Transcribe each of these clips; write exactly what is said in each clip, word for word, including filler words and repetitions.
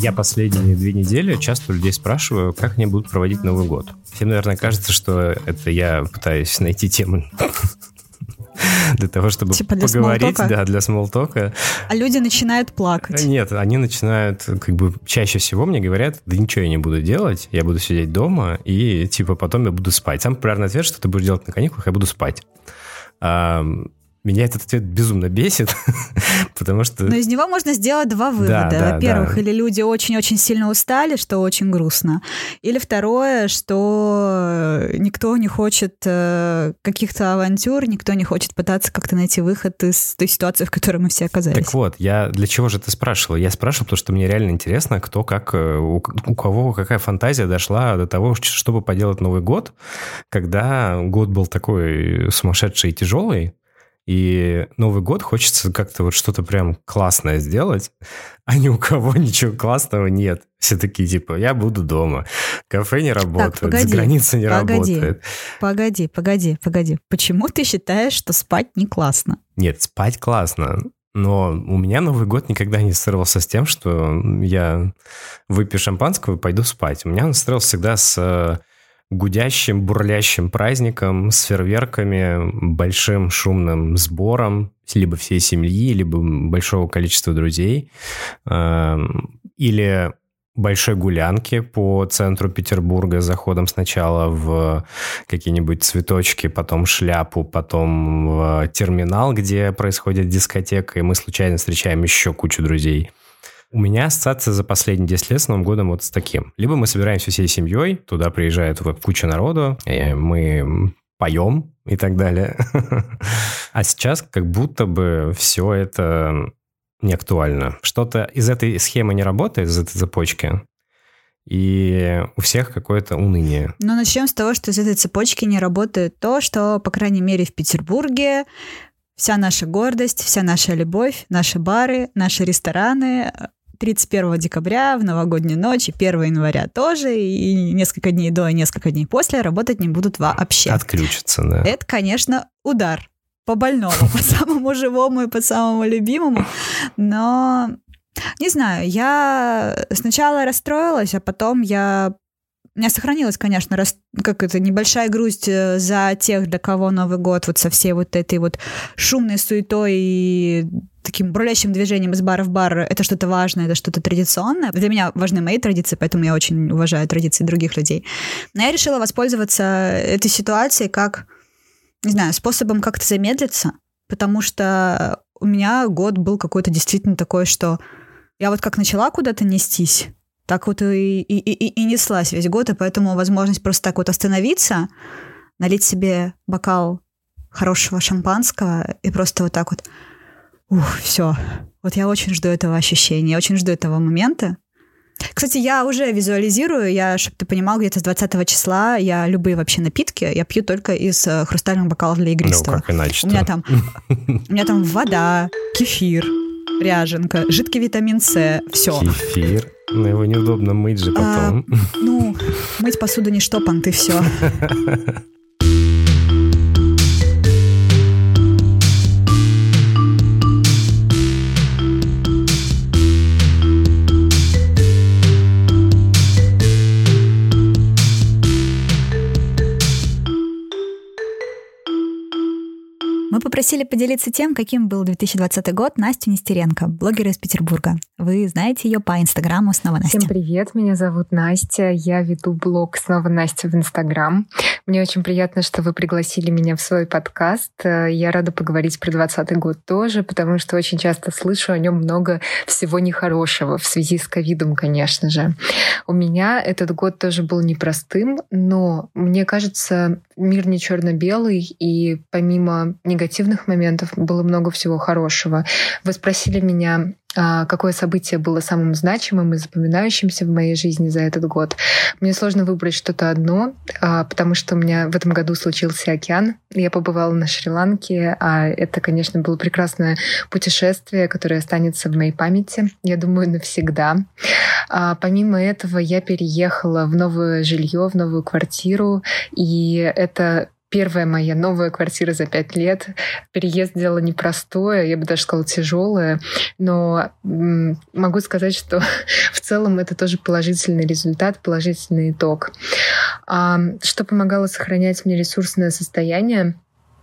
Я последние две недели часто у людей спрашиваю, как они будут проводить Новый год. Всем, наверное, кажется, что это я пытаюсь найти тему для того, чтобы типа для поговорить, смолтока? Да, для смолтока. А люди начинают плакать. Нет, они начинают, как бы, чаще всего мне говорят, да ничего я не буду делать, я буду сидеть дома, и, типа, потом я буду спать. Самый популярный ответ, что ты будешь делать на каникулах, я буду спать. А, меня этот ответ безумно бесит, потому что... Но из него можно сделать два вывода. Да, да, Во-первых, да. или люди очень-очень сильно устали, что очень грустно. Или второе, что никто не хочет э, каких-то авантюр, никто не хочет пытаться как-то найти выход из той ситуации, в которой мы все оказались. Так вот, я для чего же ты спрашивал? Я спрашивал, потому что мне реально интересно, кто как, у, у кого какая фантазия дошла до того, чтобы поделать Новый год, когда год был такой сумасшедший и тяжелый, и Новый год хочется как-то вот что-то прям классное сделать, а ни у кого ничего классного нет. Все такие, типа, я буду дома, кафе не работает, так, погоди, за границей не погоди, работает. Погоди, погоди, погоди. Почему ты считаешь, что спать не классно? Нет, спать классно. Но у меня Новый год никогда не ассоциировался с тем, что я выпью шампанского и пойду спать. У меня он ассоциировался всегда с гудящим, бурлящим праздником, с фейерверками, большим шумным сбором либо всей семьи, либо большого количества друзей, или большой гулянки по центру Петербурга с заходом сначала в какие-нибудь цветочки, потом шляпу, потом в терминал, где происходит дискотека, и мы случайно встречаем еще кучу друзей. У меня ассоциация за последние десять лет с Новым годом вот с таким. Либо мы собираемся всей семьей, туда приезжает куча народу, мы поем и так далее. А сейчас как будто бы все это не актуально. Что-то из этой схемы не работает, из этой цепочки, и у всех какое-то уныние. Но начнем с того, что из этой цепочки не работает то, что, по крайней мере, в Петербурге вся наша гордость, вся наша любовь, наши бары, наши рестораны тридцать первого декабря, в новогоднюю ночь, и первого января тоже, и несколько дней до, и несколько дней после работать не будут вообще. Отключатся, да. Это, конечно, удар по больному, по самому живому и по самому любимому, но, не знаю, я сначала расстроилась, а потом я... У меня сохранилась, конечно, рас... как это, небольшая грусть за тех, для кого Новый год вот со всей вот этой вот шумной суетой и таким бурлящим движением из бара в бар. Это что-то важное, это что-то традиционное. Для меня важны мои традиции, поэтому я очень уважаю традиции других людей. Но я решила воспользоваться этой ситуацией как, не знаю, способом как-то замедлиться, потому что у меня год был какой-то действительно такой, что я вот как начала куда-то нестись, так вот и, и, и, и неслась весь год, и поэтому возможность просто так вот остановиться, налить себе бокал хорошего шампанского и просто вот так вот, ух, все. Вот я очень жду этого ощущения, я очень жду этого момента. Кстати, я уже визуализирую, я, чтобы ты понимал, где-то с двадцатого числа я любые вообще напитки, я пью только из хрустальных бокалов для игристого. Ну, как иначе-то? У меня там, у меня там вода, кефир, ряженка, жидкий витамин С, все. Кефир? Но его неудобно мыть же потом. А, ну, мыть посуду не штопан, ты все. Мы попросили поделиться тем, каким был две тысячи двадцатый год Настю Нестеренко, блогер из Петербурга. Вы знаете ее по инстаграму «Снова Настя». Всем привет, меня зовут Настя, я веду блог «Снова Настя» в инстаграм. Мне очень приятно, что вы пригласили меня в свой подкаст. Я рада поговорить про двадцатый год тоже, потому что очень часто слышу о нем много всего нехорошего в связи с ковидом, конечно же. У меня этот год тоже был непростым, но мне кажется, мир не черно-белый, и помимо негативных моментов было много всего хорошего. Вы спросили меня, какое событие было самым значимым и запоминающимся в моей жизни за этот год. Мне сложно выбрать что-то одно, потому что у меня в этом году случился океан. Я побывала на Шри-Ланке, а это, конечно, было прекрасное путешествие, которое останется в моей памяти, я думаю, навсегда. А помимо этого я переехала в новое жилье, в новую квартиру, и это первая моя новая квартира за пять лет. Переезд — дело непростое, я бы даже сказала, тяжелое. Но могу сказать, что в целом это тоже положительный результат, положительный итог. А что помогало сохранять мне ресурсное состояние?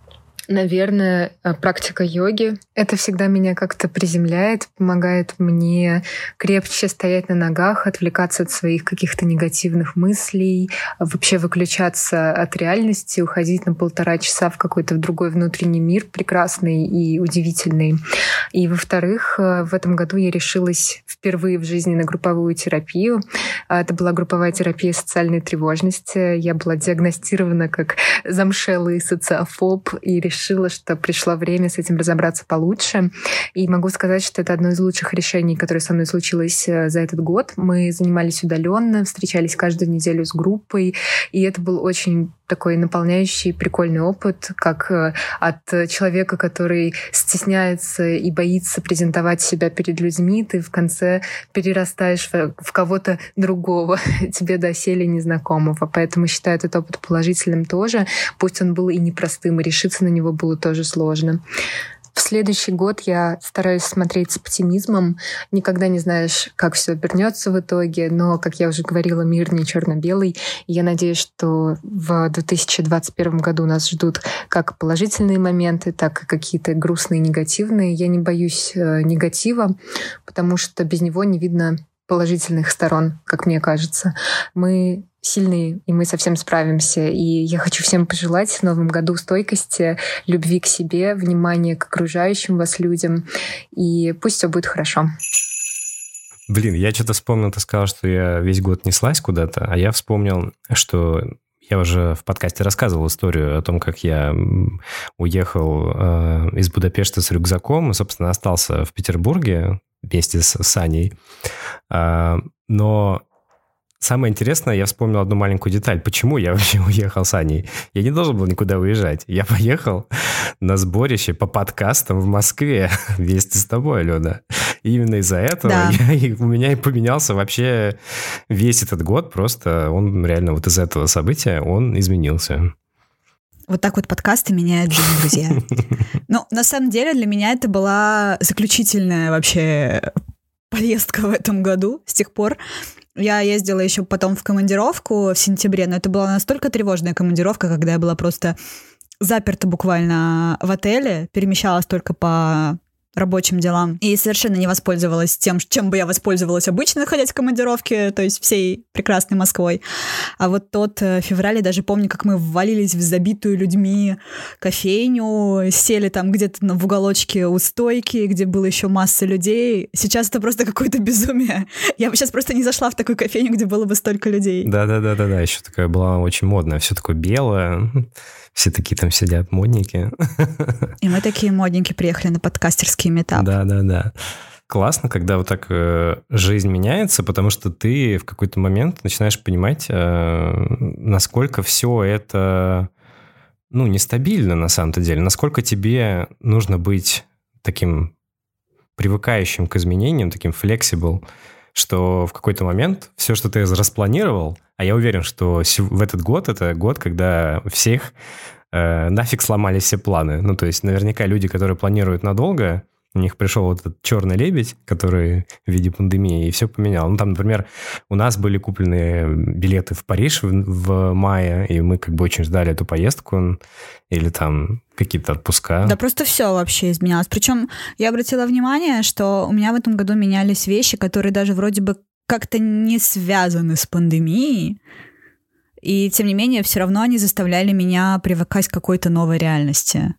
Наверное, практика йоги. Это всегда меня как-то приземляет, помогает мне крепче стоять на ногах, отвлекаться от своих каких-то негативных мыслей, вообще выключаться от реальности, уходить на полтора часа в какой-то другой внутренний мир прекрасный и удивительный. И, во-вторых, в этом году я решилась впервые в жизни на групповую терапию. Это была групповая терапия социальной тревожности. Я была диагностирована как замшелый социофоб и решила, что пришло время с этим разобраться получше. И могу сказать, что это одно из лучших решений, которое со мной случилось за этот год. Мы занимались удаленно, встречались каждую неделю с группой, и это был очень такой наполняющий, прикольный опыт, как от человека, который стесняется и боится презентовать себя перед людьми, ты в конце перерастаешь в, в кого-то другого, тебе доселе незнакомого. Поэтому считаю этот опыт положительным тоже. Пусть он был и непростым, и решиться на него было тоже сложно. В следующий год я стараюсь смотреть с оптимизмом. Никогда не знаешь, как все обернется в итоге, но, как я уже говорила, мир не черно-белый. И я надеюсь, что в две тысячи двадцать первом году нас ждут как положительные моменты, так и какие-то грустные, негативные. Я не боюсь э, негатива, потому что без него не видно положительных сторон, как мне кажется. Мы сильные, и мы совсем справимся. И я хочу всем пожелать в новом году стойкости, любви к себе, внимания к окружающим вас людям. И пусть все будет хорошо. Блин, я что-то вспомнил, ты сказал, что я весь год неслась куда-то, а я вспомнил, что я уже в подкасте рассказывал историю о том, как я уехал э, из Будапешта с рюкзаком и, собственно, остался в Петербурге вместе с Саней. Э, но самое интересное, я вспомнил одну маленькую деталь. Почему я вообще уехал с Аней? Я не должен был никуда уезжать. Я поехал на сборище по подкастам в Москве вместе с тобой, Алена. И именно из-за этого Да. я, и у меня и поменялся вообще весь этот год. Просто он реально вот из этого события он изменился. Вот так вот подкасты меняют жизнь, друзья. Ну, на самом деле, для меня это была заключительная вообще поездка в этом году. С тех пор я ездила еще потом в командировку в сентябре, но это была настолько тревожная командировка, когда я была просто заперта буквально в отеле, перемещалась только по рабочим делам и совершенно не воспользовалась тем, чем бы я воспользовалась обычно, находясь в командировке, то есть всей прекрасной Москвой. А вот тот февраль, я даже помню, как мы ввалились в забитую людьми кофейню, сели там где-то в уголочке у стойки, где было еще масса людей. Сейчас это просто какое-то безумие. Я бы сейчас просто не зашла в такую кофейню, где было бы столько людей. Да-да-да-да, еще такая была очень модная, все такое белое, все такие там сидят модники. И мы такие модненькие приехали на подкастерский митап. Да-да-да. Классно, когда вот так э, жизнь меняется, потому что ты в какой-то момент начинаешь понимать, э, насколько все это, ну, нестабильно на самом-то деле, насколько тебе нужно быть таким привыкающим к изменениям, таким flexible, что в какой-то момент все, что ты распланировал, а я уверен, что в этот год, это год, когда всех э, нафиг сломались все планы. Ну, то есть наверняка люди, которые планируют надолго, у них пришел вот этот черный лебедь, который в виде пандемии, и все поменял. Ну, там, например, у нас были куплены билеты в Париж в, в мае, и мы как бы очень ждали эту поездку, или там какие-то отпуска. Да просто все вообще изменялось. Причем я обратила внимание, что у меня в этом году менялись вещи, которые даже вроде бы как-то не связаны с пандемией, и тем не менее все равно они заставляли меня привыкать к какой-то новой реальности.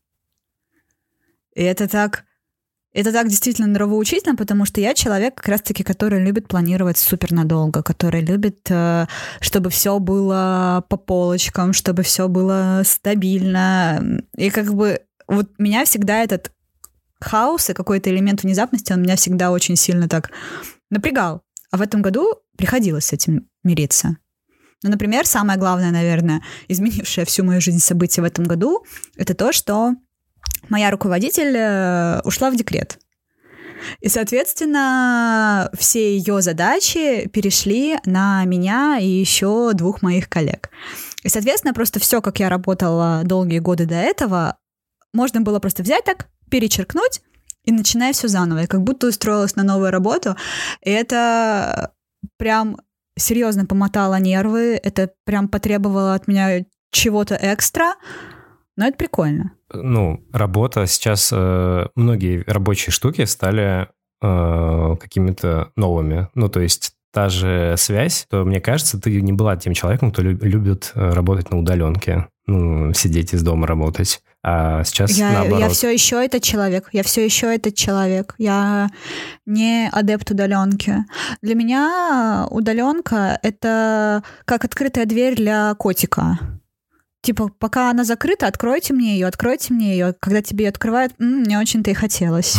И это так... Это так действительно нравоучительно, потому что я человек как раз-таки, который любит планировать супер надолго, который любит, чтобы все было по полочкам, чтобы все было стабильно. И как бы вот меня всегда этот хаос и какой-то элемент внезапности, он меня всегда очень сильно так напрягал. А в этом году приходилось с этим мириться. Ну, например, самое главное, наверное, изменившее всю мою жизнь событие в этом году, это то, что моя руководитель ушла в декрет. И, соответственно, все ее задачи перешли на меня и еще двух моих коллег. И, соответственно, просто все, как я работала долгие годы до этого, можно было просто взять так, перечеркнуть и начинать все заново. И как будто устроилась на новую работу. И это прям серьезно помотало нервы, это прям потребовало от меня чего-то экстра, но это прикольно. Ну, работа сейчас, э, многие рабочие штуки стали э, какими-то новыми. Ну, то есть та же связь, то, мне кажется, ты не была тем человеком, кто лю- любит работать на удаленке, ну, сидеть из дома работать. А сейчас я, наоборот. Я все еще этот человек. Я все еще этот человек. Я не адепт удаленки. Для меня удаленка — это как открытая дверь для котика. Типа, пока она закрыта, откройте мне ее, откройте мне ее. Когда тебе ее открывают, м-м, не очень-то и хотелось.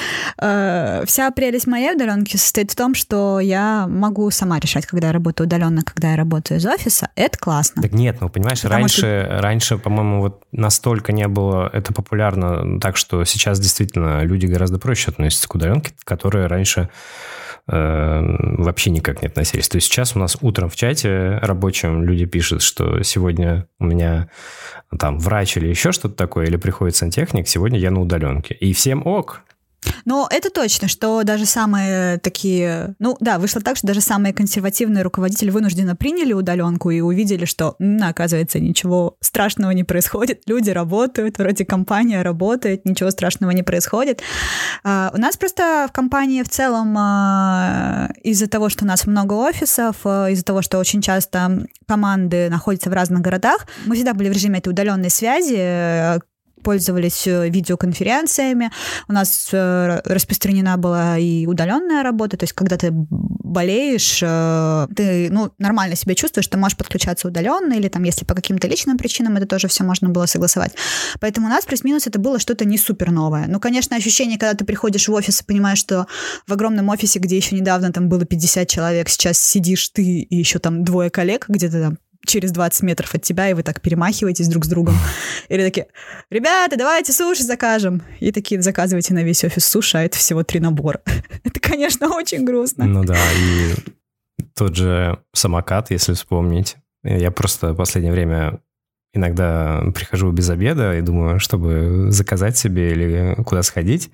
Вся прелесть моей удаленки состоит в том, что я могу сама решать, когда я работаю удаленно, когда я работаю из офиса. Это классно. Так нет, ну понимаешь, Потому раньше, что... раньше, по-моему, вот настолько не было это популярно, так что сейчас действительно люди гораздо проще относятся к удаленке, которые раньше вообще никак не относились. То есть сейчас у нас утром в чате рабочем люди пишут, что сегодня у меня там врач или еще что-то такое, или приходит сантехник, сегодня я на удаленке. И всем ок. Но это точно, что даже самые такие... Ну да, вышло так, что даже самые консервативные руководители вынужденно приняли удаленку и увидели, что, м, оказывается, ничего страшного не происходит. Люди работают, вроде компания работает, ничего страшного не происходит. А, у нас просто в компании в целом а, из-за того, что у нас много офисов, а, из-за того, что очень часто команды находятся в разных городах, мы всегда были в режиме этой удаленной связи, пользовались видеоконференциями. У нас распространена была и удаленная работа, то есть когда ты болеешь, ты ну, нормально себя чувствуешь, ты можешь подключаться удаленно, или там, если по каким-то личным причинам, это тоже все можно было согласовать. Поэтому у нас плюс-минус это было что-то не супер новое. Ну, конечно, ощущение, когда ты приходишь в офис и понимаешь, что в огромном офисе, где еще недавно там было пятьдесят человек, сейчас сидишь ты и еще там двое коллег где-то там через двадцать метров от тебя, и вы так перемахиваетесь друг с другом. Или такие: ребята, давайте суши закажем. И такие заказывайте на весь офис суши, а это всего три набора. Это, конечно, очень грустно. Ну да, и тот же самокат, если вспомнить. Я просто в последнее время иногда прихожу без обеда и думаю, чтобы заказать себе или куда сходить.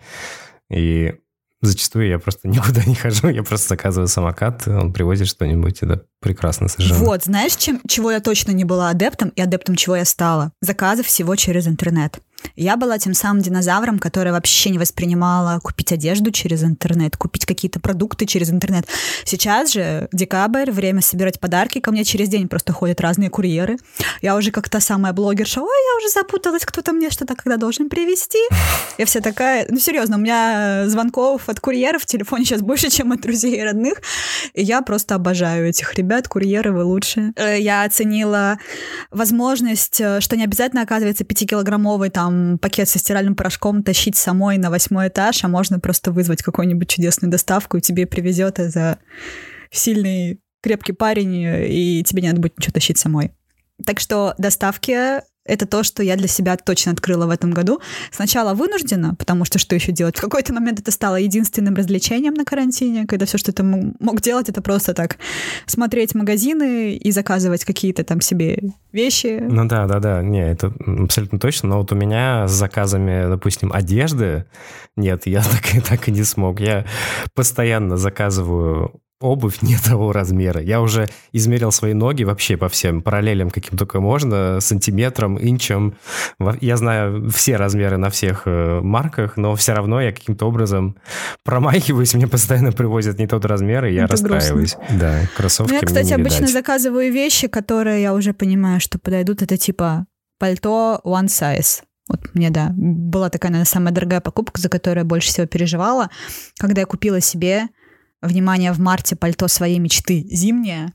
И зачастую я просто никуда не хожу, я просто заказываю самокат, он привозит что-нибудь, это прекрасно совершенно. Вот, знаешь, чем, чего я точно не была адептом, и адептом чего я стала? Заказы всего через интернет. Я была тем самым динозавром, который вообще не воспринимала купить одежду через интернет, купить какие-то продукты через интернет. Сейчас же декабрь, время собирать подарки, ко мне через день просто ходят разные курьеры. Я уже как та самая блогерша: ой, я уже запуталась, кто-то мне что-то когда должен привезти. Я вся такая... Ну, серьезно, у меня звонков от курьеров в телефоне сейчас больше, чем от друзей и родных. И я просто обожаю этих ребят, курьеры, вы лучшие. Я оценила возможность, что не обязательно, оказывается, пятикилограммовый там пакет со стиральным порошком тащить самой на восьмой этаж, а можно просто вызвать какую-нибудь чудесную доставку, и тебе привезет это сильный, крепкий парень, и тебе не надо будет ничего тащить самой. Так что доставки — это то, что я для себя точно открыла в этом году. Сначала вынуждена, потому что что еще делать? В какой-то момент это стало единственным развлечением на карантине, когда все, что ты мог делать, это просто так смотреть магазины и заказывать какие-то там себе вещи. Ну да, да, да, не, это абсолютно точно, но вот у меня с заказами, допустим, одежды, нет, я так и, так и не смог. Я постоянно заказываю обувь не того размера. Я уже измерил свои ноги вообще по всем параллелям, каким только можно, сантиметром, инчем. Я знаю все размеры на всех марках, но все равно я каким-то образом промахиваюсь, мне постоянно привозят не тот размер, и я это расстраиваюсь. Грустно. Да, кроссовки ну, я, кстати, мне не обычно видать. Заказываю вещи, которые я уже понимаю, что подойдут. Это типа пальто one size. Вот мне, да, была такая, наверное, самая дорогая покупка, за которую я больше всего переживала, когда я купила себе, внимание, в марте пальто своей мечты зимнее.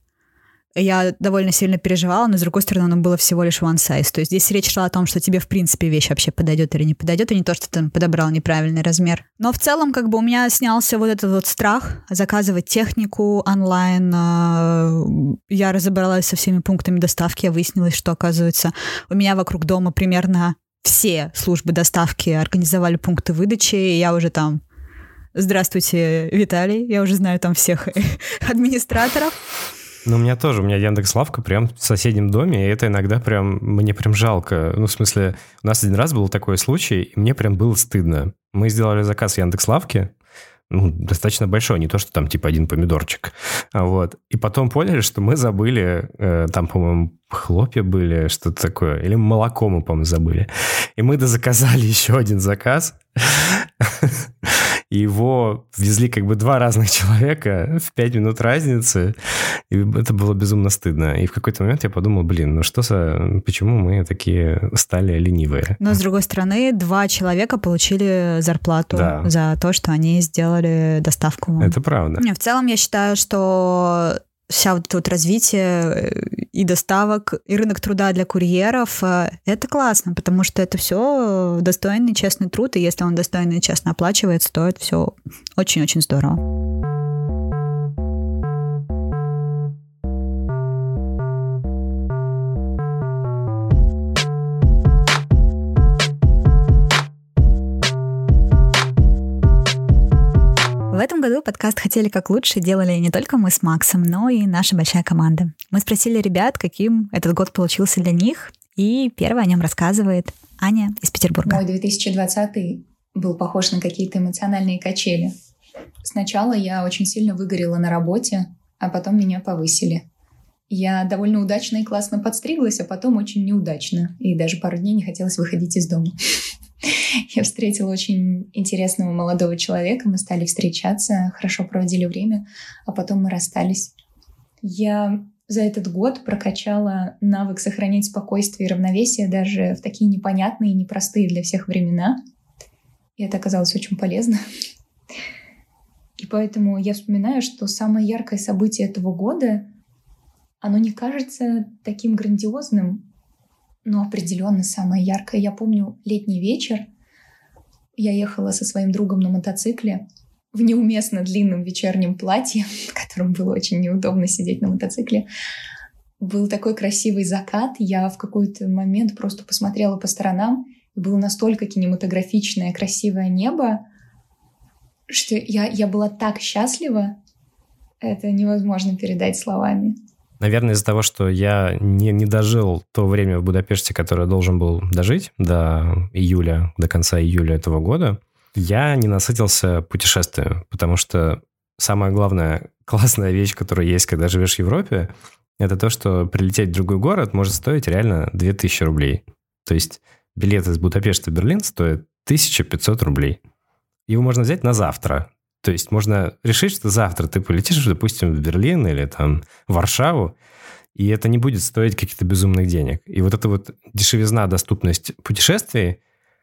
Я довольно сильно переживала, но, с другой стороны, оно было всего лишь one size. То есть здесь речь шла о том, что тебе, в принципе, вещь вообще подойдет или не подойдет, и не то, что ты подобрал неправильный размер. Но в целом, как бы, у меня снялся вот этот вот страх заказывать технику онлайн. Я разобралась со всеми пунктами доставки, я выяснилось, что, оказывается, у меня вокруг дома примерно все службы доставки организовали пункты выдачи, и я уже там... Здравствуйте, Виталий. Я уже знаю там всех администраторов. Ну, у меня тоже, у меня Яндекс.Лавка прям в соседнем доме, и это иногда прям, мне прям жалко. Ну, в смысле, у нас один раз был такой случай, и мне прям было стыдно. Мы сделали заказ в Яндекс.Лавке, ну, достаточно большой, не то, что там типа один помидорчик. Вот. И потом поняли, что мы забыли, э, там, по-моему, хлопья были, что-то такое, или молоко мы, по-моему, забыли. И мы дозаказали еще один заказ, и его везли как бы два разных человека в пять минут разницы, и это было безумно стыдно. И в какой-то момент я подумал, блин, ну что за... Почему мы такие стали ленивые? Но, с другой стороны, два человека получили зарплату да. за то, что они сделали доставку. Это правда. Не, в целом, я считаю, что вся вот это вот развитие и доставок, и рынок труда для курьеров, это классно, потому что это все достойный, честный труд, и если он достойно и честно оплачивается, то это все очень-очень здорово. В этом году подкаст «Хотели как лучше» делали не только мы с Максом, но и наша большая команда. Мы спросили ребят, каким этот год получился для них, и первая о нем рассказывает Аня из Петербурга. Мой две тысячи двадцатый был похож на какие-то эмоциональные качели. Сначала я очень сильно выгорела на работе, а потом меня повысили. Я довольно удачно и классно подстриглась, а потом очень неудачно, и даже пару дней не хотелось выходить из дома. Я встретила очень интересного молодого человека, мы стали встречаться, хорошо проводили время, а потом мы расстались. Я за этот год прокачала навык сохранять спокойствие и равновесие даже в такие непонятные и непростые для всех времена. И это оказалось очень полезно. И поэтому я вспоминаю, что самое яркое событие этого года, оно не кажется таким грандиозным, но определенно самое яркое. Я помню летний вечер. Я ехала со своим другом на мотоцикле в неуместно длинном вечернем платье, в котором было очень неудобно сидеть на мотоцикле. Был такой красивый закат. Я в какой-то момент просто посмотрела по сторонам. И было настолько кинематографичное, красивое небо, что я, я была так счастлива. Это невозможно передать словами. Наверное, из-за того, что я не, не дожил то время в Будапеште, которое должен был дожить до июля, до конца июля этого года, я не насытился путешествием, потому что самая главная классная вещь, которая есть, когда живешь в Европе, это то, что прилететь в другой город может стоить реально две тысячи рублей. То есть билет из Будапешта в Берлин стоит тысяча пятьсот рублей. Его можно взять на завтра. То есть можно решить, что завтра ты полетишь, допустим, в Берлин или там в Варшаву, и это не будет стоить каких-то безумных денег. И вот эта вот дешевизна, доступность путешествий,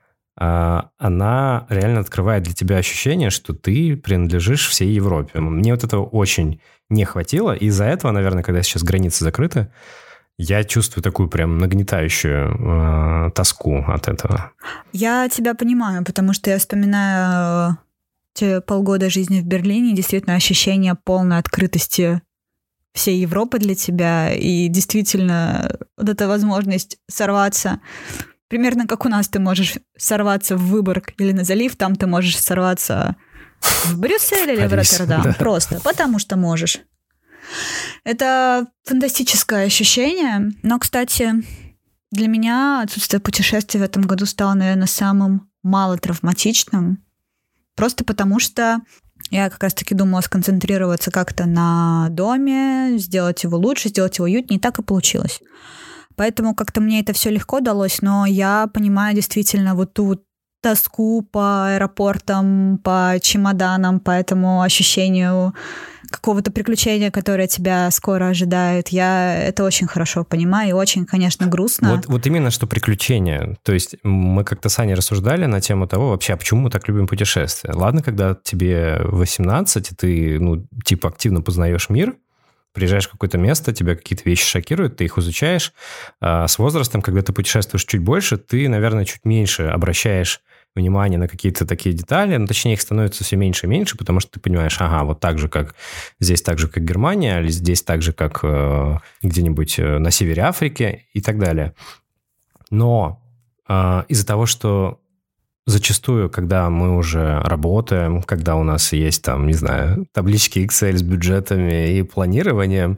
она реально открывает для тебя ощущение, что ты принадлежишь всей Европе. Мне вот этого очень не хватило, и из-за этого, наверное, когда сейчас границы закрыты, я чувствую такую прям нагнетающую э, тоску от этого. Я тебя понимаю, потому что я вспоминаю те полгода жизни в Берлине, действительно ощущение полной открытости всей Европы для тебя, и действительно вот эта возможность сорваться, примерно как у нас ты можешь сорваться в Выборг или на залив, там ты можешь сорваться в Брюссель или в Роттердам, да. Просто потому что можешь. Это фантастическое ощущение, но, кстати, для меня отсутствие путешествий в этом году стало, наверное, самым малотравматичным. Просто потому что я как раз-таки думала сконцентрироваться как-то на доме, сделать его лучше, сделать его уютнее, и так и получилось. Поэтому как-то мне это все легко далось, но я понимаю действительно вот ту тоску по аэропортам, по чемоданам, по этому ощущению какого-то приключения, которое тебя скоро ожидает. Я это очень хорошо понимаю и очень, конечно, грустно. Вот, вот именно что приключения. То есть мы как-то с Аней рассуждали на тему того вообще, а почему мы так любим путешествия. Ладно, когда тебе восемнадцать, и ты, ну, типа активно познаешь мир, приезжаешь в какое-то место, тебя какие-то вещи шокируют, ты их изучаешь. А с возрастом, когда ты путешествуешь чуть больше, ты, наверное, чуть меньше обращаешь внимание на какие-то такие детали, ну, точнее, их становится все меньше и меньше, потому что ты понимаешь, ага, вот так же, как здесь, так же, как Германия, или здесь так же, как э, где-нибудь на севере Африки и так далее. Но э, из-за того, что зачастую, когда мы уже работаем, когда у нас есть там, не знаю, таблички Excel с бюджетами и планированием,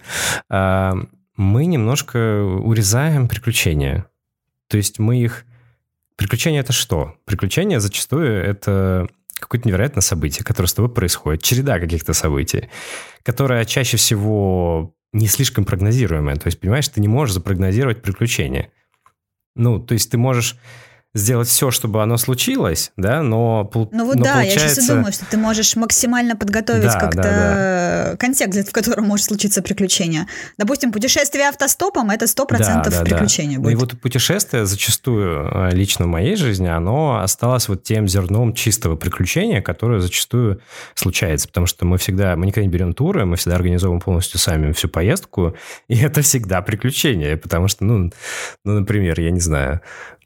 мы немножко урезаем приключения. То есть мы их... Приключения — это что? Приключения зачастую это какое-то невероятное событие, которое с тобой происходит, череда каких-то событий, которое чаще всего не слишком прогнозируемое. То есть, понимаешь, ты не можешь запрогнозировать приключения. Ну, то есть ты можешь сделать все, чтобы оно случилось, да, но, ну вот но да, получается... я сейчас и думаю, что ты можешь максимально подготовить да, как-то да, да. контекст, в котором может случиться приключение. Допустим, путешествие автостопом — это сто процентов да, да, приключение да. будет. И вот путешествие зачастую лично в моей жизни, оно осталось вот тем зерном чистого приключения, которое зачастую случается, потому что мы всегда, мы никогда не берем туры, мы всегда организовываем полностью сами всю поездку, и это всегда приключение, потому что, ну, ну например, я не знаю...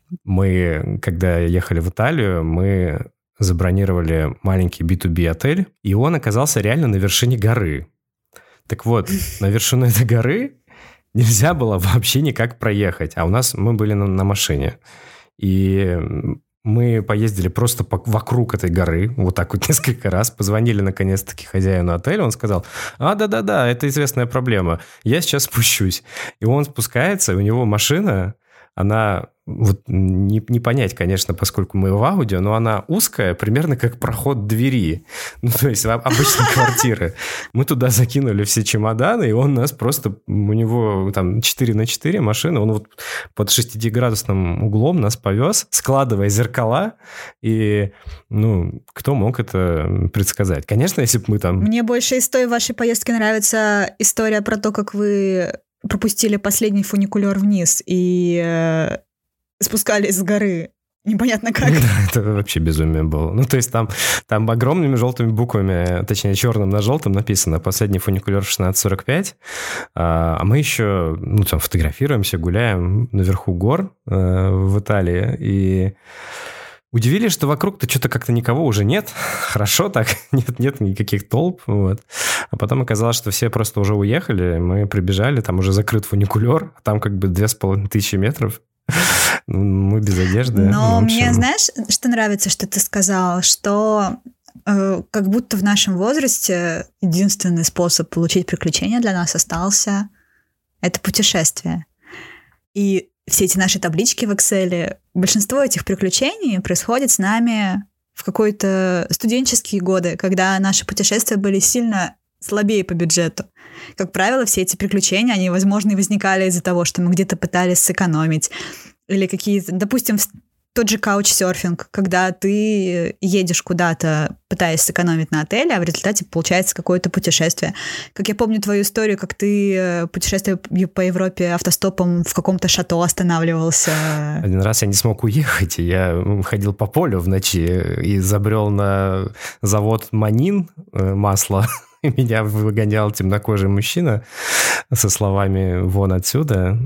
Мы, когда ехали в Италию, мы забронировали маленький би ту би отель, и он оказался реально на вершине горы. Так вот, на вершину этой горы нельзя было вообще никак проехать, а у нас мы были на, на машине. И мы поездили просто по, вокруг этой горы, вот так вот несколько раз, позвонили наконец-таки хозяину отеля, он сказал: а, да-да-да, это известная проблема, я сейчас спущусь. И он спускается, и у него машина, она... Вот не, не понять, конечно, поскольку мы в аудио, но она узкая, примерно как проход двери. Ну, то есть обычной квартиры. Мы туда закинули все чемоданы, и он нас просто... У него там четыре на четыре машины, он вот под шестидесятиградусным углом нас повез, складывая зеркала, и, ну, кто мог это предсказать? Конечно, если бы мы там... Мне больше из той вашей поездки нравится история про то, как вы пропустили последний фуникулер вниз, и... спускались с горы. Непонятно как. Да, это вообще безумие было. Ну, то есть там, там огромными желтыми буквами, точнее, черным на желтом написано «Последний фуникулер в шестнадцать сорок пять», а мы еще, ну, там, фотографируемся, гуляем наверху гор э, в Италии, и удивились, что вокруг-то что-то как-то никого уже нет. Хорошо так, нет, нет никаких толп, вот. А потом оказалось, что все просто уже уехали, мы прибежали, там уже закрыт фуникулер, а там как бы две с половиной тысячи метров. Мы без одежды. Но мне, знаешь, что нравится, что ты сказал, что э, как будто в нашем возрасте единственный способ получить приключения для нас остался — это путешествие. И все эти наши таблички в Excel, большинство этих приключений происходит с нами в какие-то студенческие годы, когда наши путешествия были сильно слабее по бюджету. Как правило, все эти приключения, они, возможно, и возникали из-за того, что мы где-то пытались сэкономить. Или какие-то, допустим, тот же каучсерфинг, когда ты едешь куда-то, пытаясь сэкономить на отеле, а в результате получается какое-то путешествие. Как я помню твою историю, как ты путешествуя по Европе автостопом в каком-то шато останавливался. Один раз я не смог уехать, и я ходил по полю в ночи и забрел на завод Манин масло. И меня выгонял темнокожий мужчина со словами «вон отсюда».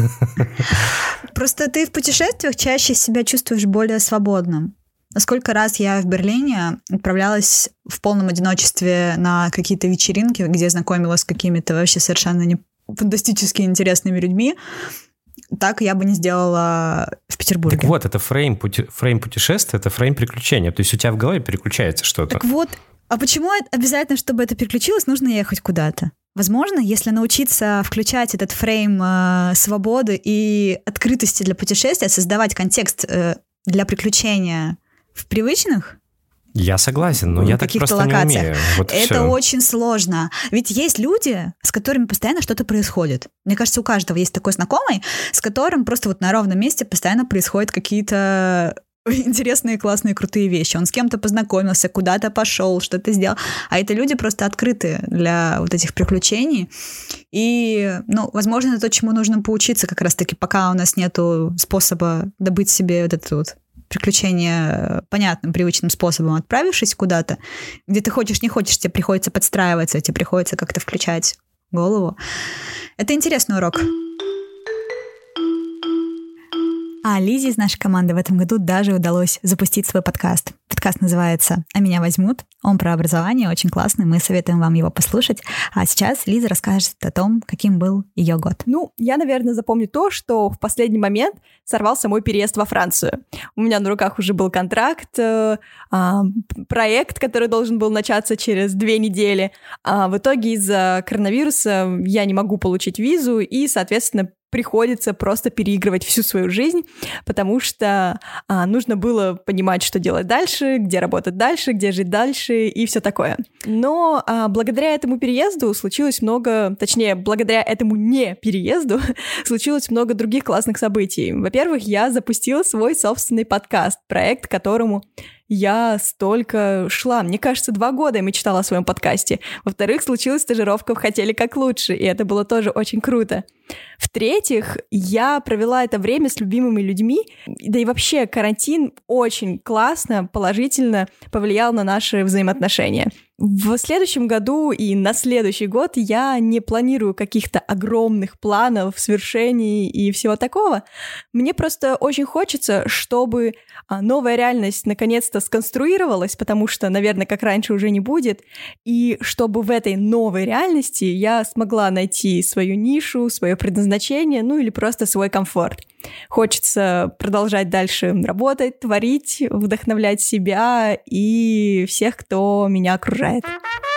Просто ты в путешествиях чаще себя чувствуешь более свободным. Сколько раз я в Берлине отправлялась в полном одиночестве на какие-то вечеринки, где знакомилась с какими-то вообще совершенно не фантастически интересными людьми, так я бы не сделала в Петербурге. Так вот, это фрейм, пути... фрейм путешествия, это фрейм приключения. То есть у тебя в голове переключается что-то. Так вот, а почему обязательно, чтобы это переключилось, нужно ехать куда-то? Возможно, если научиться включать этот фрейм э, свободы и открытости для путешествия, создавать контекст э, для приключения в привычных... Я согласен, но я так просто локациях. Не умею. Вот это все. Очень сложно. Ведь есть люди, с которыми постоянно что-то происходит. Мне кажется, у каждого есть такой знакомый, с которым просто вот на ровном месте постоянно происходят какие-то интересные, классные, крутые вещи. Он с кем-то познакомился, куда-то пошел, что-то сделал. А это люди просто открыты для вот этих приключений. И, ну, возможно, это то, чему нужно поучиться как раз-таки, пока у нас нету способа добыть себе вот это вот приключение понятным, привычным способом, отправившись куда-то, где ты хочешь, не хочешь, тебе приходится подстраиваться, тебе приходится как-то включать голову. Это интересный урок. А Лизе из нашей команды в этом году даже удалось запустить свой подкаст. Подкаст называется «А меня возьмут». Он про образование, очень классный, мы советуем вам его послушать. А сейчас Лиза расскажет о том, каким был ее год. Ну, я, наверное, запомню то, что в последний момент сорвался мой переезд во Францию. У меня на руках уже был контракт, э, э, проект, который должен был начаться через две недели. А в итоге из-за коронавируса я не могу получить визу, и, соответственно, приходится просто переигрывать всю свою жизнь, потому что а, нужно было понимать, что делать дальше, где работать дальше, где жить дальше и все такое. Но а, благодаря этому переезду случилось много, точнее, благодаря этому не переезду случилось много других классных событий. Во-первых, я запустила свой собственный подкаст, проект, к которому я столько шла. Мне кажется, два года я мечтала о своем подкасте. Во-вторых, случилась стажировка в «Хотели как лучше», и это было тоже очень круто. В-третьих, я провела это время с любимыми людьми, да и вообще карантин очень классно, положительно повлиял на наши взаимоотношения. В следующем году и на следующий год я не планирую каких-то огромных планов, свершений и всего такого. Мне просто очень хочется, чтобы новая реальность наконец-то сконструировалась, потому что, наверное, как раньше уже не будет, и чтобы в этой новой реальности я смогла найти свою нишу, свое предназначение, ну или просто свой комфорт. Хочется продолжать дальше работать, творить, вдохновлять себя и всех, кто меня окружает.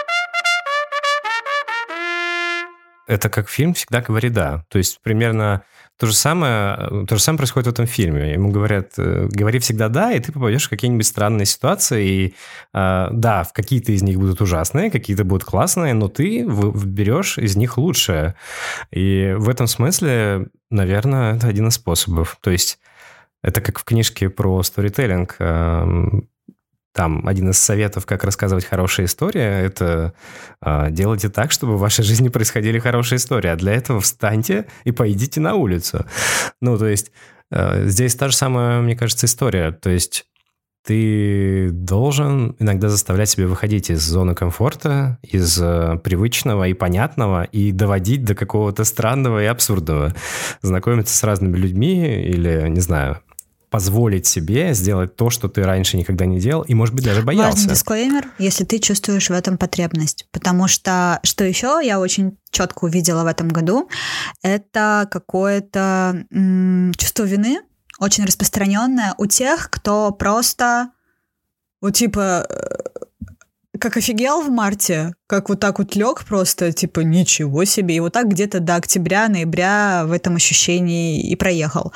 Это как фильм всегда говори «да». То есть примерно то же самое, то же самое происходит в этом фильме. Ему говорят, говори всегда «да», и ты попадешь в какие-нибудь странные ситуации. И да, в какие-то из них будут ужасные, какие-то будут классные, но ты берешь из них лучшее. И в этом смысле, наверное, это один из способов. То есть это как в книжке про сторителлинг. Там один из советов, как рассказывать хорошие истории, это э, делайте так, чтобы в вашей жизни происходили хорошие истории. А для этого встаньте и пойдите на улицу. Ну, то есть э, здесь та же самая, мне кажется, история. То есть ты должен иногда заставлять себя выходить из зоны комфорта, из э, привычного и понятного, и доводить до какого-то странного и абсурдного. Знакомиться с разными людьми или, не знаю... позволить себе сделать то, что ты раньше никогда не делал, и, может быть, даже боялся. Важный дисклеймер, если ты чувствуешь в этом потребность. Потому что, что еще я очень четко увидела в этом году, это какое-то м- чувство вины, очень распространенное у тех, кто просто, вот типа, как офигел в марте, как вот так вот лег просто, типа, ничего себе, и вот так где-то до октября, ноября в этом ощущении и проехал.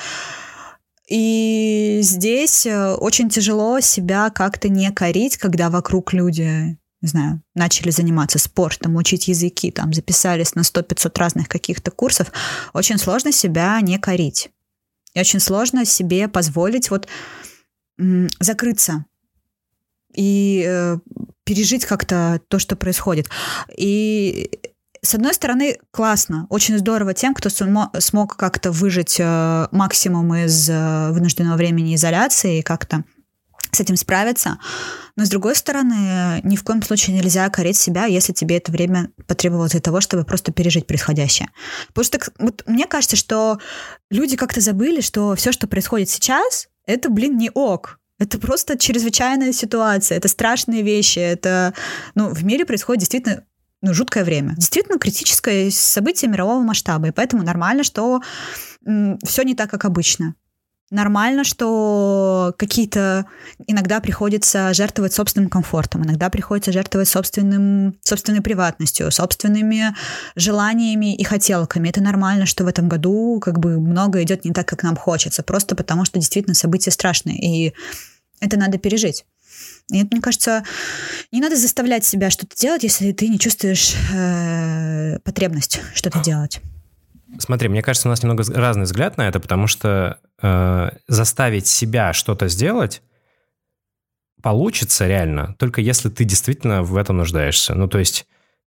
И здесь очень тяжело себя как-то не корить, когда вокруг люди, не знаю, начали заниматься спортом, учить языки, там, записались на сто-пятьсот разных каких-то курсов. Очень сложно себя не корить. И очень сложно себе позволить вот м- закрыться и э, пережить как-то то, что происходит. И... С одной стороны, классно, очень здорово тем, кто смог как-то выжать максимум из вынужденного времени изоляции и как-то с этим справиться. Но, с другой стороны, ни в коем случае нельзя корить себя, если тебе это время потребовалось для того, чтобы просто пережить происходящее. Потому что вот, мне кажется, что люди как-то забыли, что все, что происходит сейчас, это, блин, не ок. Это просто чрезвычайная ситуация, это страшные вещи, это, ну, в мире происходит действительно ну, жуткое время. Действительно критическое событие мирового масштаба, и поэтому нормально, что м, все не так, как обычно. Нормально, что какие-то иногда приходится жертвовать собственным комфортом, иногда приходится жертвовать собственным, собственной приватностью, собственными желаниями и хотелками. Это нормально, что в этом году как бы много идет не так, как нам хочется, просто потому что действительно события страшные, и это надо пережить. И это, мне кажется, не надо заставлять себя что-то делать, если ты не чувствуешь э, потребность что-то делать. Смотри, мне кажется, у нас немного разный взгляд на это, потому что э, заставить себя что-то сделать получится реально, только если ты действительно в этом нуждаешься. Ну, то есть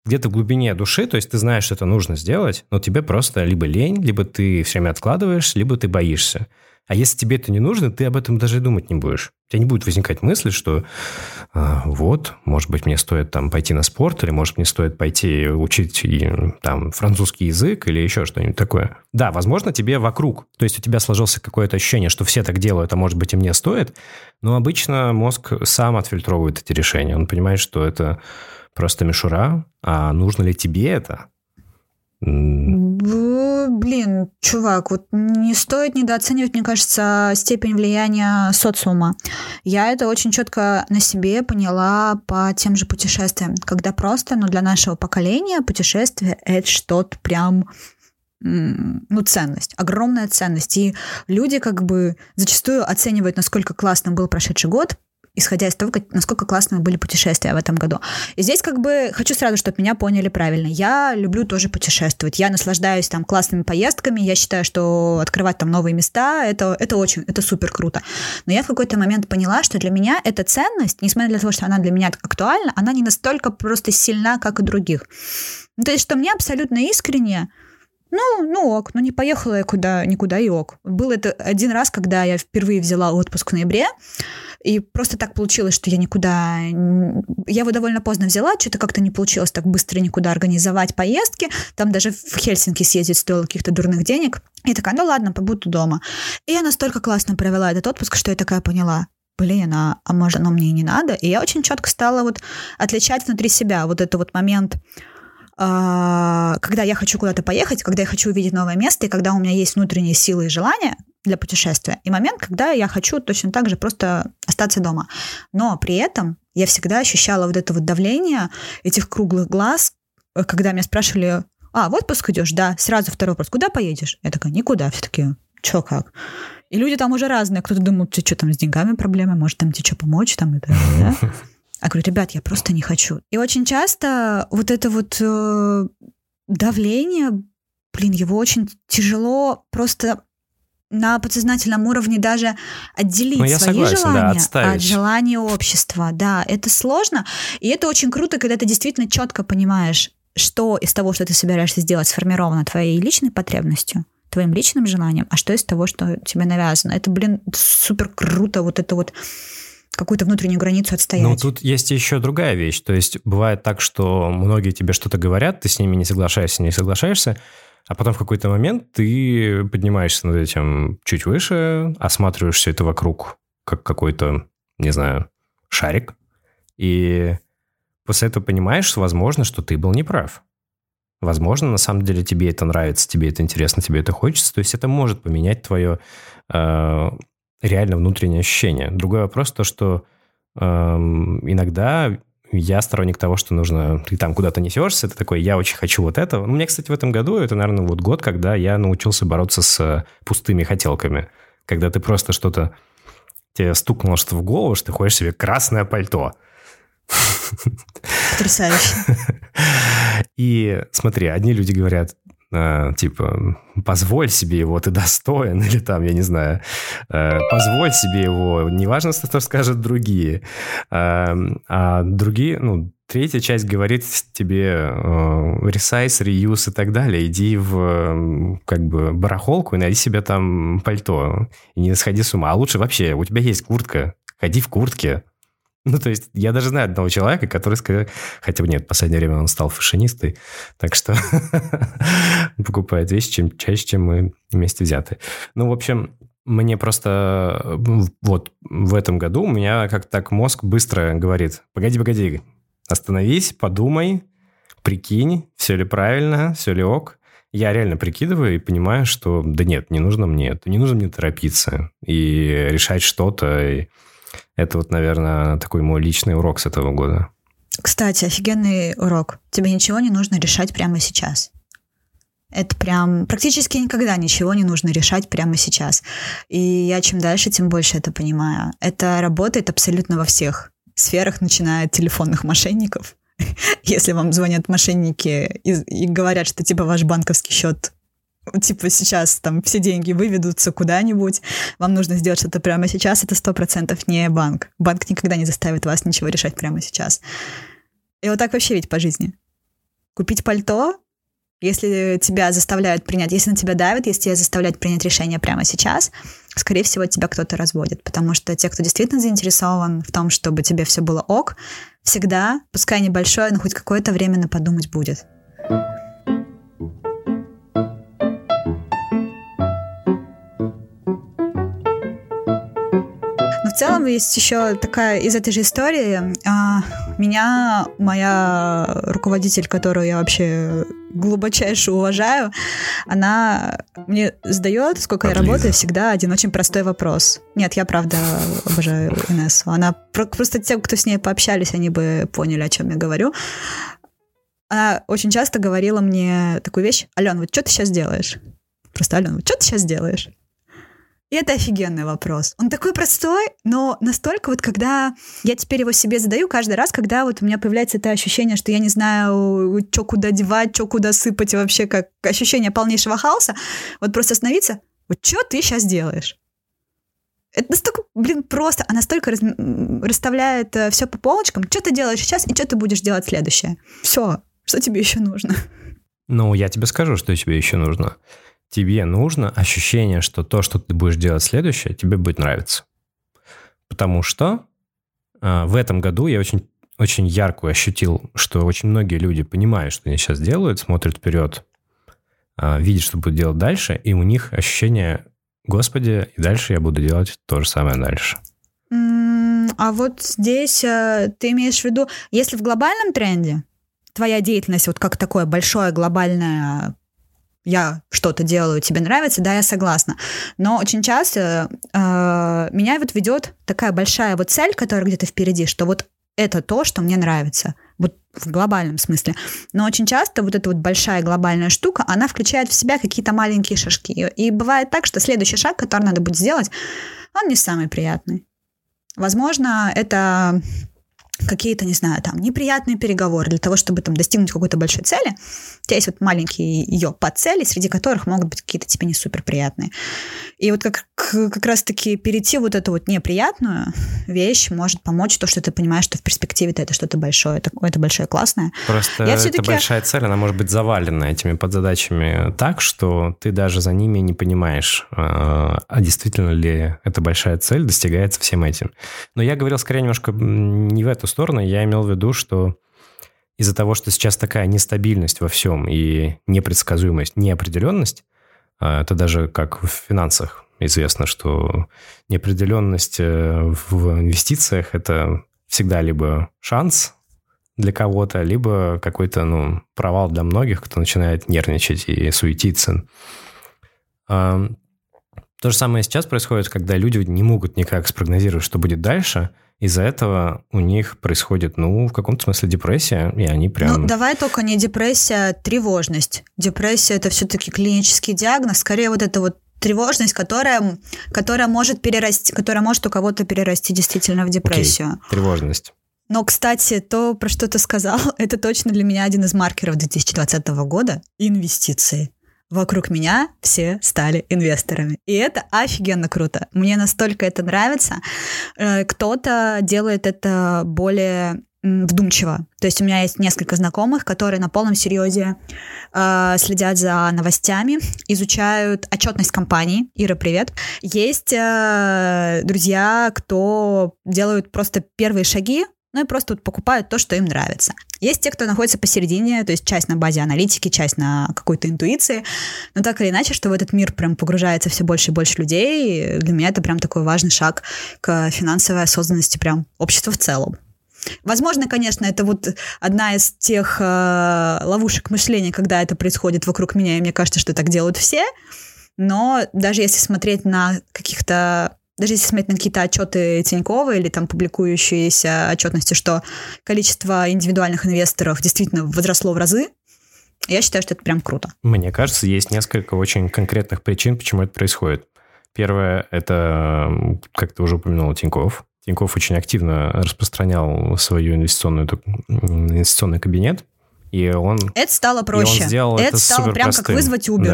где-то в глубине души, то есть ты знаешь, что это нужно сделать, но тебе просто либо лень, либо ты все время откладываешь, либо ты боишься. А если тебе это не нужно, ты об этом даже и думать не будешь. У тебя не будет возникать мысли, что а, вот, может быть, мне стоит там пойти на спорт, или может, мне стоит пойти учить и, там французский язык или еще что-нибудь такое. Да, возможно, тебе вокруг, то есть у тебя сложилось какое-то ощущение, что все так делают, а может быть, и мне стоит, но обычно мозг сам отфильтровывает эти решения. Он понимает, что это просто мишура, а нужно ли тебе это? Блин, чувак, вот не стоит недооценивать, мне кажется, степень влияния социума. Я это очень четко на себе поняла по тем же путешествиям, когда просто, ну, для нашего поколения путешествие — это что-то прям, ну, ценность, огромная ценность. И люди как бы зачастую оценивают, насколько классно был прошедший год, исходя из того, как, насколько классные были путешествия в этом году. И здесь как бы хочу сразу, чтобы меня поняли правильно. Я люблю тоже путешествовать. Я наслаждаюсь там классными поездками. Я считаю, что открывать там новые места, это, это очень, это супер круто. Но я в какой-то момент поняла, что для меня эта ценность, несмотря на то, что она для меня актуальна, она не настолько просто сильна, как и других. Ну, то есть, что мне абсолютно искренне, ну, ну ок, ну не поехала я куда, никуда и ок. Был это один раз, когда я впервые взяла отпуск в ноябре, и просто так получилось, что я никуда... Я его довольно поздно взяла, что-то как-то не получилось так быстро никуда организовать поездки. Там даже в Хельсинки съездить стоило каких-то дурных денег. И я такая, ну ладно, побуду дома. И я настолько классно провела этот отпуск, что я такая поняла, блин, а, а может, оно мне и не надо? И я очень четко стала вот отличать внутри себя вот этот вот момент, когда я хочу куда-то поехать, когда я хочу увидеть новое место, и когда у меня есть внутренние силы и желания для путешествия, и момент, когда я хочу точно так же просто остаться дома. Но при этом я всегда ощущала вот это вот давление этих круглых глаз, когда меня спрашивали, а, в отпуск идешь? Да. Сразу второй вопрос, куда поедешь? Я такая, никуда. Все такие, чё, как? И люди там уже разные. Кто-то думал, ты что там с деньгами проблемы, может там тебе что помочь? Там, это, да? Я говорю, ребят, я просто не хочу. И очень часто вот это вот э, давление, блин, его очень тяжело просто на подсознательном уровне даже отделить свои согласен, желания да, от желания общества. Да, это сложно. И это очень круто, когда ты действительно четко понимаешь, что из того, что ты собираешься сделать, сформировано твоей личной потребностью, твоим личным желанием, а что из того, что тебе навязано. Это, блин, супер круто, вот это вот какую-то внутреннюю границу отстоять. Ну, тут есть еще другая вещь. То есть бывает так, что многие тебе что-то говорят, ты с ними не соглашаешься, не соглашаешься, а потом в какой-то момент ты поднимаешься над этим чуть выше, осматриваешь все это вокруг, как какой-то, не знаю, шарик, и после этого понимаешь, что, возможно, что ты был неправ. Возможно, на самом деле тебе это нравится, тебе это интересно, тебе это хочется. То есть это может поменять твое... Э- реально внутреннее ощущение. Другой вопрос то, что эм, иногда я сторонник того, что нужно... Ты там куда-то несешься, ты такой, я очень хочу вот этого. Ну, у меня, кстати, в этом году, это, наверное, вот год, когда я научился бороться с пустыми хотелками. Когда ты просто что-то... Тебе стукнуло что-то в голову, что ты хочешь себе красное пальто. Потрясающе. И смотри, одни люди говорят, типа, позволь себе его, ты достоин, или там, я не знаю, позволь себе его, неважно, что скажут другие. А другие, ну, третья часть говорит тебе ресайз, реюз и так далее, иди в, как бы, барахолку и найди себе там пальто, и не сходи с ума. А лучше вообще, у тебя есть куртка, ходи в куртке. Ну, то есть, я даже знаю одного человека, который сказал... Хотя бы нет, в последнее время он стал фашинистой, так что покупает вещи чем, чаще, чем мы вместе взяты. Ну, в общем, мне просто... Вот в этом году у меня как-то так мозг быстро говорит, погоди, погоди, остановись, подумай, прикинь, все ли правильно, все ли ок. Я реально прикидываю и понимаю, что да нет, не нужно мне это, не нужно мне торопиться и решать что-то, и... Это вот, наверное, такой мой личный урок с этого года. Кстати, офигенный урок. Тебе ничего не нужно решать прямо сейчас. Это прям... Практически никогда ничего не нужно решать прямо сейчас. И я чем дальше, тем больше это понимаю. Это работает абсолютно во всех сферах, начиная от телефонных мошенников. Если вам звонят мошенники и, и говорят, что типа ваш банковский счет... Типа сейчас там все деньги выведутся куда-нибудь, вам нужно сделать что-то прямо сейчас, это сто процентов не банк. Банк никогда не заставит вас ничего решать прямо сейчас. И вот так вообще ведь по жизни. купить пальто, если тебя заставляют принять, если на тебя давят, если тебя заставляют принять решение прямо сейчас, скорее всего, тебя кто-то разводит. Потому что те, кто действительно заинтересован в том, чтобы тебе все было ок, всегда, пускай небольшое, но хоть какое-то время на подумать будет. В целом есть еще такая из этой же истории. Меня моя руководитель, которую я вообще глубочайше уважаю, она мне задает, сколько Отлично. я работаю, всегда один очень простой вопрос. Нет, я правда обожаю Инессу. Она просто те, кто с ней пообщались, они бы поняли, о чем я говорю. Она очень часто говорила мне такую вещь: Ален, вот что ты сейчас делаешь? Просто, Ален, вот что ты сейчас делаешь? И это офигенный вопрос. Он такой простой, но настолько вот, когда я теперь его себе задаю каждый раз, когда вот у меня появляется это ощущение, что я не знаю, что куда девать, что куда сыпать, вообще как ощущение полнейшего хаоса, вот просто остановиться, вот что ты сейчас делаешь? Это настолько, блин, просто, а настолько раз, расставляет все по полочкам, что ты делаешь сейчас и что ты будешь делать следующее. Все, что тебе еще нужно? Ну, я тебе скажу, что тебе еще нужно. Тебе нужно ощущение, что то, что ты будешь делать следующее, тебе будет нравиться. Потому что э, в этом году я очень, очень ярко ощутил, что очень многие люди понимают, что они сейчас делают, смотрят вперед, э, видят, что будут делать дальше, и у них ощущение: Господи, и дальше я буду делать то же самое дальше. Mm, а вот здесь э, ты имеешь в виду, если в глобальном тренде твоя деятельность вот как такое большое глобальное... я что-то делаю, тебе нравится, да, я согласна. Но очень часто э, меня вот ведет такая большая вот цель, которая где-то впереди, что вот это то, что мне нравится, вот в глобальном смысле. Но очень часто вот эта вот большая глобальная штука, она включает в себя какие-то маленькие шажки. И бывает так, что следующий шаг, который надо будет сделать, он не самый приятный. Возможно, это... какие-то, не знаю, там, неприятные переговоры для того, чтобы там достигнуть какой-то большой цели. У тебя есть вот маленькие ее подцели, среди которых могут быть какие-то тебе не супер приятные. И вот как, как раз-таки перейти вот эту вот неприятную вещь может помочь то, что ты понимаешь, что в перспективе-то это что-то большое, это, это большое классное. Просто Я эта все-таки... большая цель, она может быть завалена этими подзадачами так, что ты даже за ними не понимаешь, а действительно ли эта большая цель достигается всем этим. Но я говорил скорее немножко не в эту сторону, я имел в виду, что из-за того, что сейчас такая нестабильность во всем и непредсказуемость, неопределенность, это даже как в финансах известно, что неопределенность в инвестициях – это всегда либо шанс для кого-то, либо какой-то, ну, провал для многих, кто начинает нервничать и суетиться. То же самое сейчас происходит, когда люди не могут никак спрогнозировать, что будет дальше. Из-за этого у них происходит, ну, в каком-то смысле депрессия, и они прям... Ну, давай только не депрессия, а тревожность. Депрессия – это все-таки клинический диагноз, скорее вот эта вот тревожность, которая, которая может перерасти, которая может у кого-то перерасти действительно в депрессию. Окей, тревожность. Но, кстати, то, про что ты сказал, это точно для меня один из маркеров две тысячи двадцатого года – инвестиции. Вокруг меня все стали инвесторами. И это офигенно круто. Мне настолько это нравится. Кто-то делает это более вдумчиво. То есть у меня есть несколько знакомых, которые на полном серьезе э, следят за новостями, изучают отчетность компании. Ира, привет. Есть э, друзья, кто делают просто первые шаги, ну и просто вот покупают то, что им нравится. Есть те, кто находится посередине, то есть часть на базе аналитики, часть на какой-то интуиции, но так или иначе, что в этот мир прям погружается все больше и больше людей, для меня это прям такой важный шаг к финансовой осознанности прям общества в целом. Возможно, конечно, это вот одна из тех э, ловушек мышления, когда это происходит вокруг меня, и мне кажется, что так делают все, но даже если смотреть на каких-то Даже если смотреть на какие-то отчеты Тинькова или там публикующиеся отчетности, что количество индивидуальных инвесторов действительно возросло в разы, я считаю, что это прям круто. Мне кажется, есть несколько очень конкретных причин, почему это происходит. Первое, это, как ты уже упомянул, Тиньков. Тиньков очень активно распространял свою инвестиционную, инвестиционный кабинет, и он... Это стало проще. И он сделал это это стало прям простым. как вызвать Uber. Да.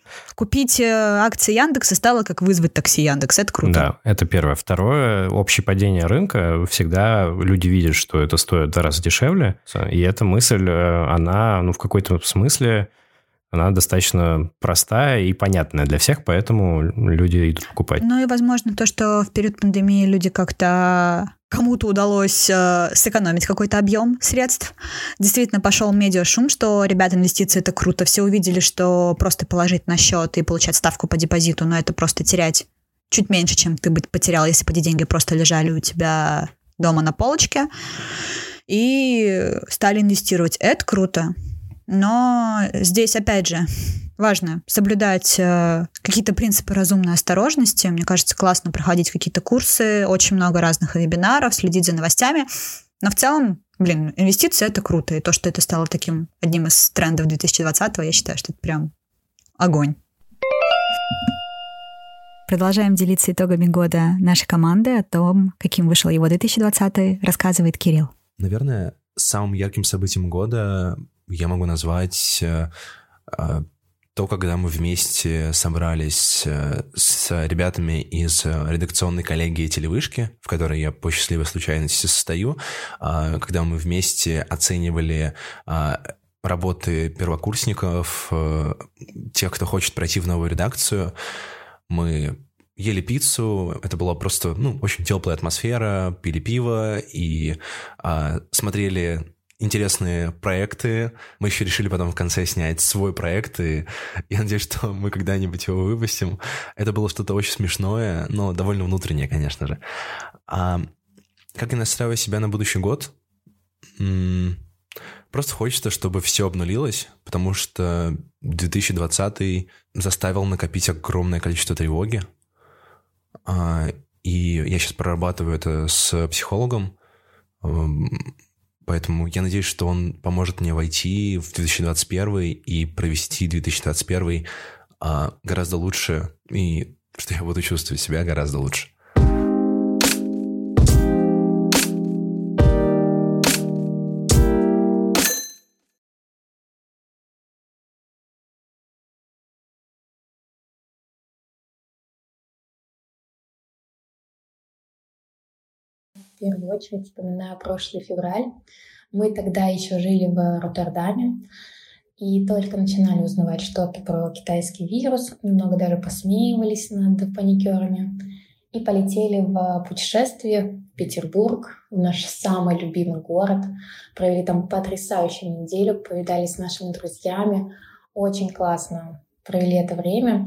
Купить акции Яндекса стало как вызвать такси Яндекс. Это круто. Да, это первое. Второе, общее падение рынка. Всегда люди видят, что это стоит в два раза дешевле. И эта мысль, она, ну, в какой-то смысле, она достаточно простая и понятная для всех, поэтому люди идут покупать. Ну и, возможно, то, что в период пандемии люди как-то... Кому-то удалось э, сэкономить какой-то объем средств. Действительно пошел медиашум, что, ребята, инвестиции — это круто. Все увидели, что просто положить на счет и получать ставку по депозиту, но это просто терять чуть меньше, чем ты бы потерял, если бы эти деньги просто лежали у тебя дома на полочке. И стали инвестировать. Это круто. Но здесь, опять же, важно соблюдать э, какие-то принципы разумной осторожности. Мне кажется, классно проходить какие-то курсы, очень много разных вебинаров, следить за новостями. Но в целом, блин, инвестиции — это круто. И то, что это стало таким одним из трендов две тысячи двадцатого, я считаю, что это прям огонь. Продолжаем делиться итогами года нашей команды. О том, каким вышел его две тысячи двадцатый, рассказывает Кирилл. Наверное, самым ярким событием года я могу назвать э, э, то, когда мы вместе собрались э, с ребятами из редакционной коллегии «Телевышки», в которой я по счастливой случайности состою, э, когда мы вместе оценивали э, работы первокурсников, э, тех, кто хочет пройти в новую редакцию. Мы ели пиццу, это была просто, ну, очень теплая атмосфера, пили пиво и э, смотрели интересные проекты. Мы еще решили потом в конце снять свой проект, и я надеюсь, что мы когда-нибудь его выпустим. Это было что-то очень смешное, но довольно внутреннее, конечно же. А как я настраиваю себя на будущий год? М-м- просто хочется, чтобы все обнулилось, потому что две тысячи двадцатый заставил накопить огромное количество тревоги. А, и я сейчас прорабатываю это с психологом, поэтому я надеюсь, что он поможет мне войти в две тысячи двадцать первый и провести две тысячи двадцать первый а, гораздо лучше, и что я буду чувствовать себя гораздо лучше. В первую очередь вспоминаю прошлый февраль. Мы тогда еще жили в Роттердаме и только начинали узнавать что-то про китайский вирус, немного даже посмеивались над паникерами и полетели в путешествие в Петербург, в наш самый любимый город. Провели там потрясающую неделю, повидались с нашими друзьями. Очень классно провели это время.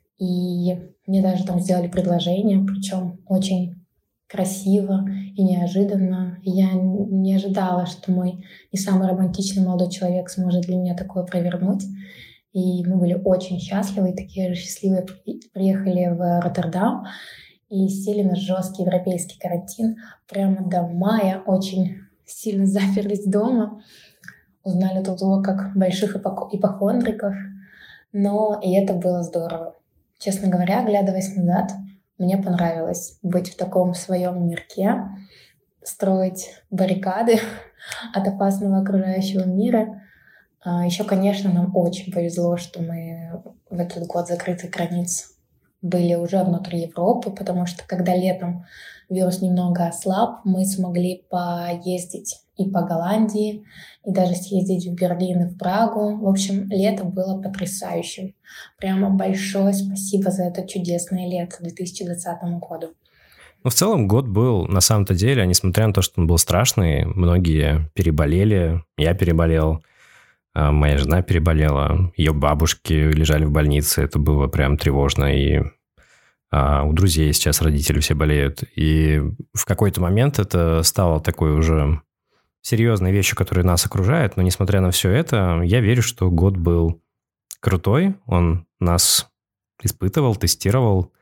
И мне даже там сделали предложение, причем очень красиво и неожиданно. Я не ожидала, что мой не самый романтичный молодой человек сможет для меня такое провернуть. И мы были очень счастливы, и такие же счастливые приехали в Роттердам и сели на жесткий европейский карантин. Прямо до мая очень сильно заперлись дома. Узнали друг друга как больших ипохондриков. Но и это было здорово. Честно говоря, оглядываясь назад, мне понравилось быть в таком своем мирке, строить баррикады от опасного окружающего мира. Еще, конечно, нам очень повезло, что мы в этот год закрытых границ были уже внутри Европы, потому что когда летом вирус немного ослаб, мы смогли поездить и по Голландии, и даже съездить в Берлин и в Прагу. В общем, лето было потрясающим. Прямо большое спасибо за это чудесное лето две тысячи двадцатому году. Ну, в целом год был, на самом-то деле, несмотря на то, что он был страшный, многие переболели, я переболел, моя жена переболела, ее бабушки лежали в больнице, это было прям тревожно, и а, у друзей сейчас родители все болеют. И в какой-то момент это стало такой уже серьезной вещью, которая нас окружает, но несмотря на все это, я верю, что год был крутой, он нас испытывал, тестировал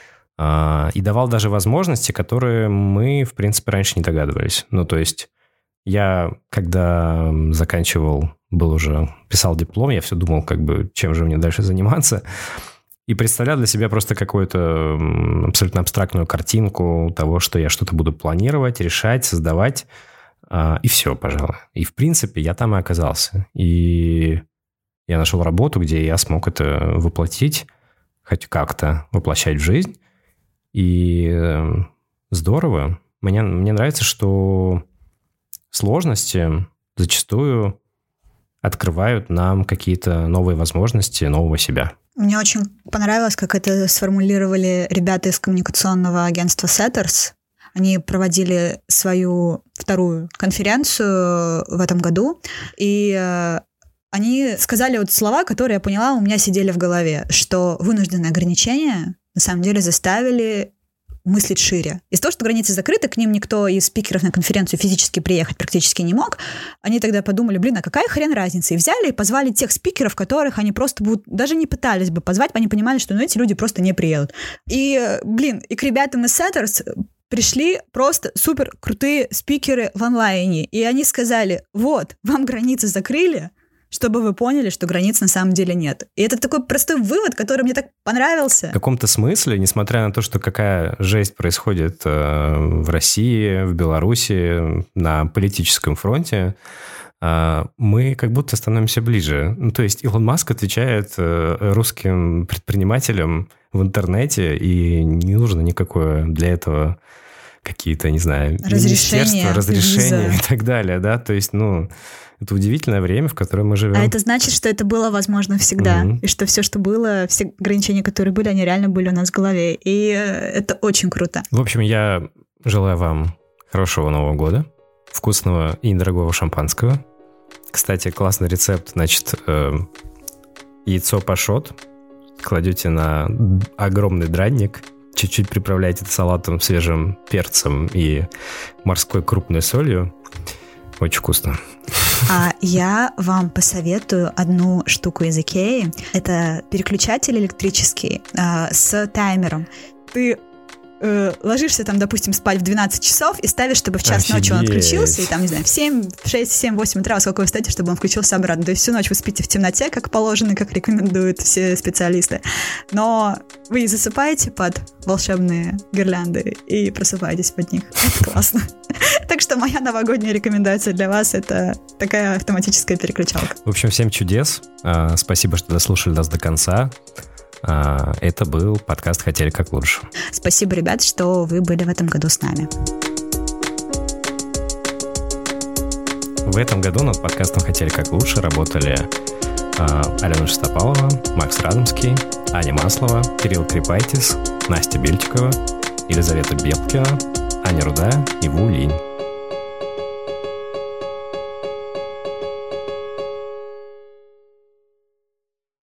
а, и давал даже возможности, которые мы, в принципе, раньше не догадывались. Ну, то есть я, когда заканчивал, был уже, писал диплом, я все думал, как бы, чем же мне дальше заниматься, и представлял для себя просто какую-то абсолютно абстрактную картинку того, что я что-то буду планировать, решать, создавать, и все, пожалуй. И, в принципе, я там и оказался. И я нашел работу, где я смог это воплотить, хоть как-то воплощать в жизнь. И здорово. Мне, мне нравится, что сложности зачастую открывают нам какие-то новые возможности нового себя. Мне очень понравилось, как это сформулировали ребята из коммуникационного агентства Setters. Они проводили свою вторую конференцию в этом году, и они сказали вот слова, которые я поняла, у меня сидели в голове, что вынужденные ограничения на самом деле заставили мыслить шире. Из-за того, что границы закрыты, к ним никто из спикеров на конференцию физически приехать практически не мог, они тогда подумали, блин, а какая хрен разница? И взяли и позвали тех спикеров, которых они просто будут, даже не пытались бы позвать, они понимали, что ну, эти люди просто не приедут. И, блин, и к ребятам из Setters пришли просто супер крутые спикеры в онлайне. И они сказали, вот, вам границы закрыли, чтобы вы поняли, что границ на самом деле нет. И это такой простой вывод, который мне так понравился. В каком-то смысле, несмотря на то, что какая жесть происходит э, в России, в Беларуси, на политическом фронте, э, мы как будто становимся ближе. Ну, то есть Илон Маск отвечает э, русским предпринимателям в интернете, и не нужно никакое для этого какие-то, не знаю, министерства, разрешения и так далее, да, то есть, ну... Это удивительное время, в котором мы живем. А это значит, что это было возможно всегда. Mm-hmm. И что все, что было, все ограничения, которые были, они реально были у нас в голове. И это очень круто. В общем, я желаю вам хорошего Нового года, вкусного и недорогого шампанского. Кстати, классный рецепт. Значит, э, яйцо пашот кладете на огромный дранник, чуть-чуть приправляете это салатом, свежим перцем и морской крупной солью. Очень вкусно. А я вам посоветую одну штуку из Икеи. Это переключатель электрический э, с таймером. Ты э, ложишься там, допустим, спать в двенадцать часов и ставишь, чтобы в час Офигеть. Ночи он отключился, и там, не знаю, в семь, в шесть, семь, восемь утра, во сколько вы встанете, чтобы он включился обратно. То есть всю ночь вы спите в темноте, как положено, как рекомендуют все специалисты. Но вы засыпаете под волшебные гирлянды и просыпаетесь под них. Это классно. Так что моя новогодняя рекомендация для вас — это такая автоматическая переключалка. В общем, всем чудес. Спасибо, что дослушали нас до конца. Это был подкаст «Хотели как лучше». Спасибо, ребят, что вы были в этом году с нами. В этом году над подкастом «Хотели как лучше» работали Алена Шестопалова, Макс Радомский, Аня Маслова, Кирилл Крипайтис, Настя Бельчикова, Елизавета Бебкина, Аня Руда и Ву Линь.